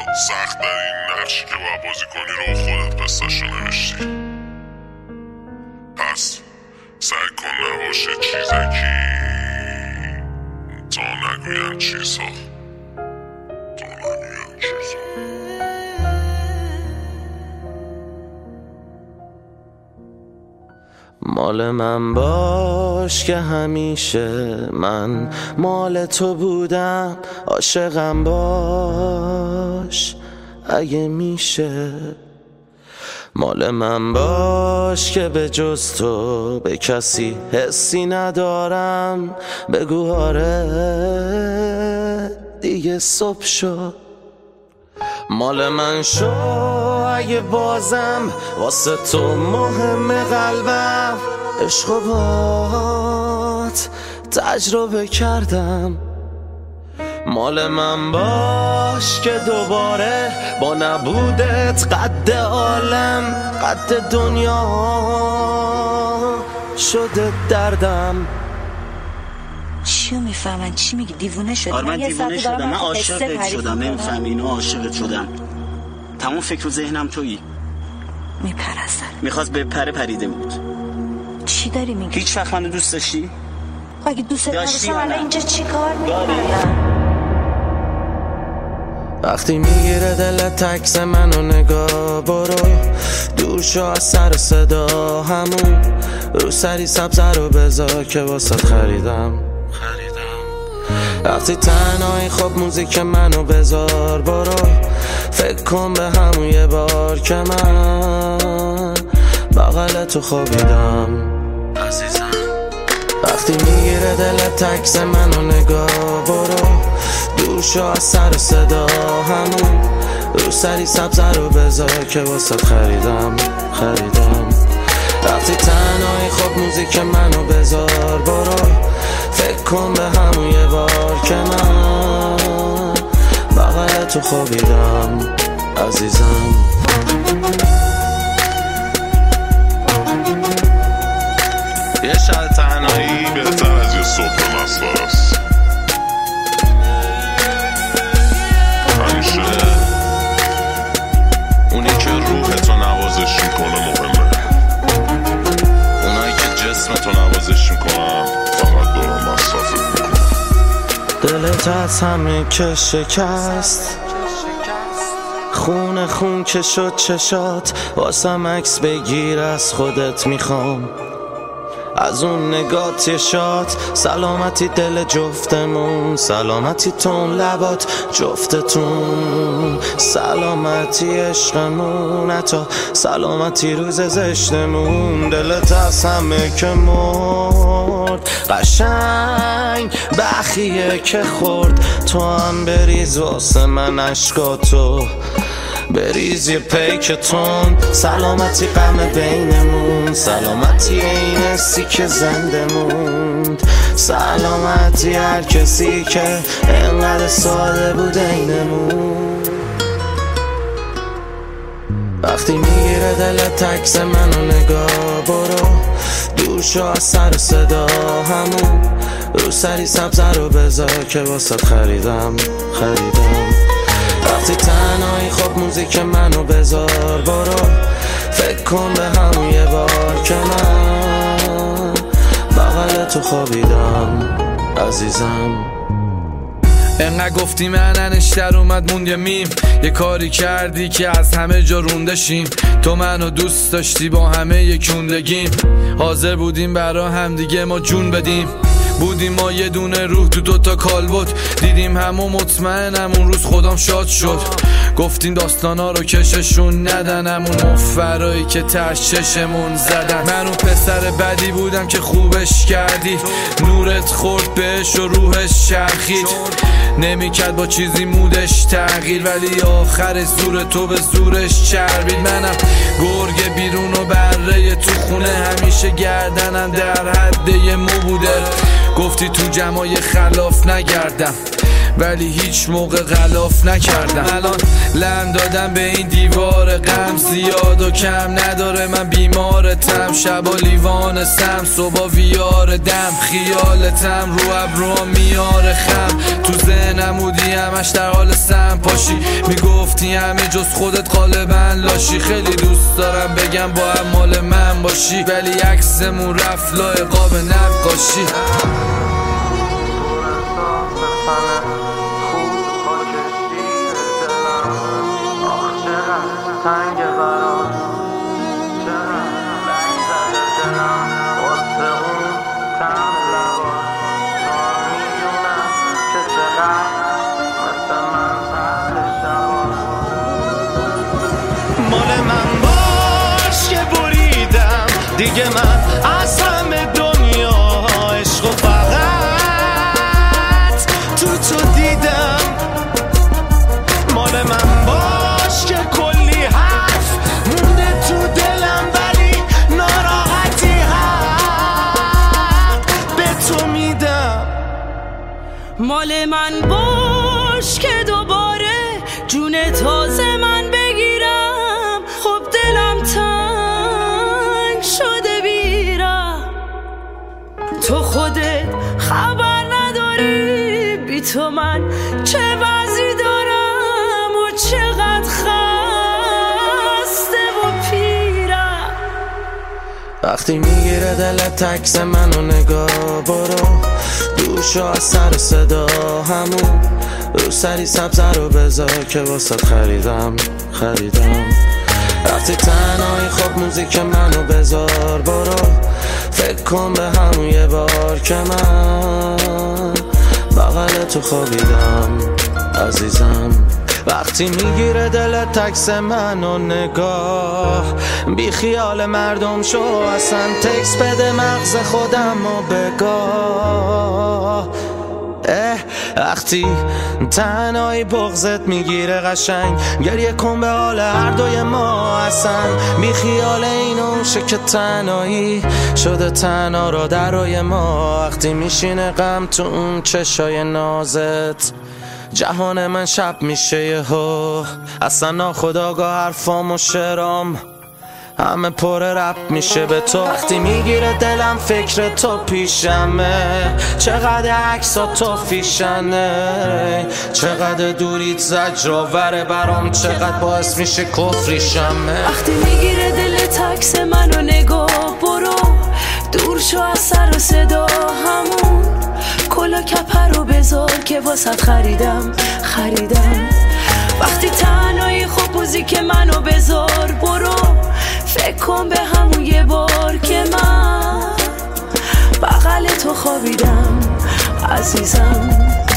سخت در این نقشی که باید بازی کنی رو خودت قصه‌شو نوشتی. پس سعی کن نباشه چیزکی تا نگوین چیزا. مال من باش که همیشه من مال تو بودم، عاشقم باش اگه میشه. مال من باش که به جز تو به کسی حسی ندارم، بگو آره دیگه صبح شد. مال من شو اگه بازم واسه تو مهم قلبم، عشق و بات تجربه کردم. مال من باش که دوباره با نبودت قد عالم قد دنیا شده دردم. چیو میفهمن؟ چی میگی؟ دیوونه شدی؟ من دیوونه شدم، من عاشقت شدم. نمیفهمی اینو؟ عاشقت شدم. تمام فکر و ذهنم تویی. میپرستن. میخواست بپره پریده بود. چی داری میگی؟ هیچ وقت منو دوست داشتی؟ اگه دوست داشتم الان اینجا چی کار میکنی؟ وقتی میگیره دلت تکس منو نگاه، برو دور شو از سر و صدا، همون رو سری سبزه رو بذار که واسه خریدم. وقتی تنهایی خب موزیک منو بذار، برو فکر کن به همون یه بار که من بغل تو خوابیدم عزیزم. وقتی میگیره دلت تکس منو نگاه، برو دور شو از سر و صدا، همون رو سری سبزه رو بذار که واسه خریدم. وقتی تنهایی خب موزیک منو بذار، برو فکر کن به همون یه بار که من بغل تو خوابیدم عزیزم. یه شب تنهایی بهتر از یه صبح مسخره است. همیشه اونی که روحتو نوازش میکنه مهمه، اونایی که جسمتو نوازش میکنن فقط دارن مصرفت میکنن. دلت از همه که شکست، خون که شد چشات، واسم عکس بگیر از خودت میخوام، از اون نگات یه شات. سلامتی دل جفتمون، سلامتی تون لبات جفتتون، سلامتی عشقمون، حتی سلامتی روز زشتمون. دلت از همه که مرد قشنگ بخیه که خورد، تو هم بریز واسه من عشقاتو، بریز یه پیکتون. سلامتی غم بینمون، سلامتی این حسی که زنده موند، سلامتی هر کسی که انقدر ساده بود اینمون. وقتی میگیره دلت تکس منو نگاه، برو دور شو از سر و صدا، همون رو سری سبزه رو بذار که واسه خریدم. وقتی تنهایی خب موزیک منو بذار، برو فکر کن به همون یه بار که من بغل تو خوابیدم عزیزم. انقدر گفتی مننش در اومد موند یه میم، یه کاری کردی که از همه جا روندشیم. تو منو دوست داشتی با همه یکوندگیم، حاضر بودیم برا هم دیگه ما جون بدیم. بودیم ما یه دونه روح تو دوتا کالبد، دیدیم همو مطمئنم اون روز خودم شاد شد. گفتیم داستانا رو کششون ندن، همون مفرایی که ترش چشمون زدن. من اون پسر بدی بودم که خوبش کردی، نورت خورد بهش و روحش چرخید. نمیکرد با چیزی مودش تغییر، ولی آخر زور تو به زورش چربید. منم گرگ بیرون و بره تو خونه، همیشه گردنم در حد یه مو بوده. گفتی تو جمعای خلاف نگردم، ولی هیچ موقع غلاف نکردم. الان لم دادم به این دیوار غم، زیاد و کم نداره من بیمارتم. شبا لیوانستم صبح ویار دم، خیالتم رو ابروام میاره خم. تو ذهنم بودی همش در حال سم پاشی، میگفتی همه جز خودت غالبا لاشی. خیلی دوست دارم بگم با هم مال من باشی، ولی عکسمون رفت لای قاب نقاشی. تنگ برام چرا رنگ زده دلم واسه اون تم لبا. تو میدونم که چقدر مثل من سهل شبا. مال من باش که بریدم دیگه، من از همه دنیا عشق و فقط تو دیدم. مال من باش که کلی حرف مونده تو دلم، ولی ناراحتی حق به تو میدم. مال من باش که دوباره جون تازه من بگیرم. خب دلم تنگ شده بیرم، تو خودت خبر نداری بی تو من چه وضعی دارم و چقدر خسته و پیرم. وقتی میگیره دلت عکس منو نگاه برو، دور شو از سر صدا همون رو سری سبزه رو بذار که واسه خریدم. وقتی تنهایی خب موزیک منو بذار برو، فکر کن به همون یه بار که من بغل تو خوابیدم عزیزم. وقتی میگیره دلت عکس منو نگاه، بی خیال مردم شو اصلا تکس بده مغز خودم و بگاه. وقتی تنهایی بغضت میگیره قشنگ، گریه کن به حال هر دوی ما اصلا. بی خیال اینو شه که تنهایی شده تنها را درای ما. وقتی میشینه غم تو اون چشای نازت، جهان من شب میشه یهو. اصلا ناخودآگاه حرفام و شعرام همه پر رپ میشه به تو. وقتی میگیره دلم فکر تو پیشمه، چقدر عکسا تو فیشنه، چقدر دوریت زجرآوره برام، چقدر باعث میشه کفریشمه. وقتی میگیره دلت عکس منو نگاه برو، دور شو از سر و صدا همون کلا کپر رو بذار که واسط خریدم. وقتی تنهایی خب موزیک منو بذار برو، فکر کن به همون یه بار که من بغل تو خوابیدم عزیزم.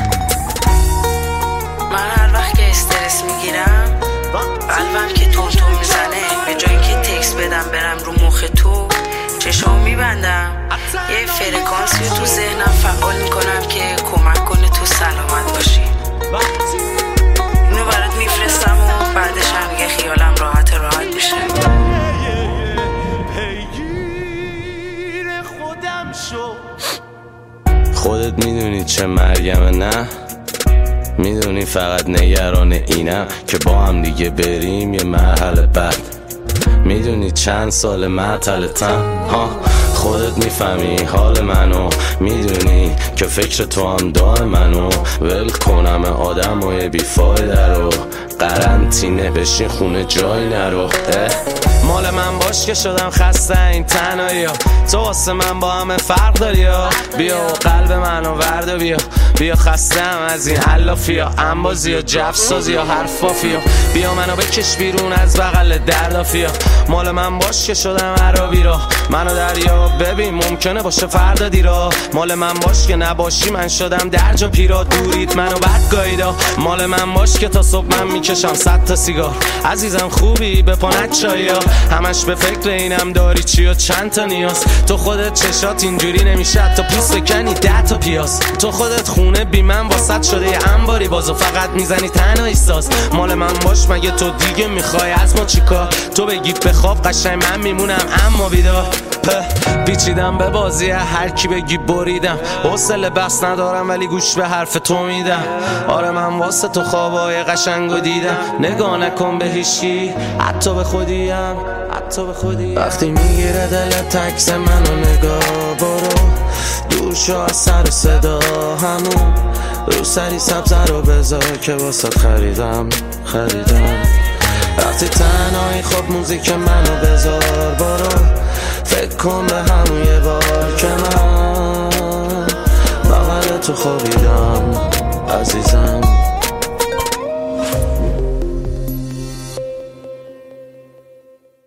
من هر وقت که استرس میگیرم قلبم که تون میزنه، به جایی که تکس بدم برم رو مخ تو چشام میبندم، یه فرکانسی تو ذهنم فعال میکنم که کمک کنه تو سلامت باشی. اینو برات میفرستم و بعدش هم دیگه خیالم راحت میشه. خودت میدونی چه مرگمه نه؟ میدونی فقط نگران اینم که با هم دیگه بریم یه مرحله بعد. میدونی چند سال معطلتم ها، خودت میفهمی حال منو، میدونی که فکر تو هم دار منو. ول کنم آدم و یه بیفایده رو، قرنطینه بشین خونه جای نرو. مال من باش که شدم خسته این تنهایی ها، تو واسه من با همه فرق داری ها. بیا و قلب منو ورد بیا خستم از این علافی ها، انبازی ها، جفسازی ها، حرفافی ها. بیا منو بکش بیرون از بغل دردافی ها. مال من باش که شدم عربی را، منو دریا ببین ممکنه باشه فردا دیرا. مال من باش که نباشی من شدم درجا پیرا، دورید منو بد گاییدا. مال من باش که تا صبح من میکشم 100 تا سیگار. عزیزم خوبی به پانت چایا، همش به فکر اینم داری چی و چند تا نیاز. تو خودت چشات اینجوری نمیشه تا پوست کنی 10 تا پیاز. تو خودت خونه بی من واسط شده یه انباری بازو فقط میزنی تنهایی ساز. مال من باش مگه تو دیگه میخوای از ما چیکار؟ تو بگی بخواب قشنگ من میمونم اما بیدار. پیچیدم به بازی هر کی بگی بریدم، حوصله بس ندارم ولی گوش به حرف تو میدم. آره من واسه تو خوابای قشنگو دیدم، نگاه نکن به هیچکی حتی به خودیم. وقتی میگیره دلت عکس منو نگاه، برو دور شو از سر و صدا، همون رو سری سبزه رو بذار که واسه خریدم. وقتی تنهایی خب موزیک منو بذار، برو فکر کن به همون یه بار که من بغل تو خوابیدم.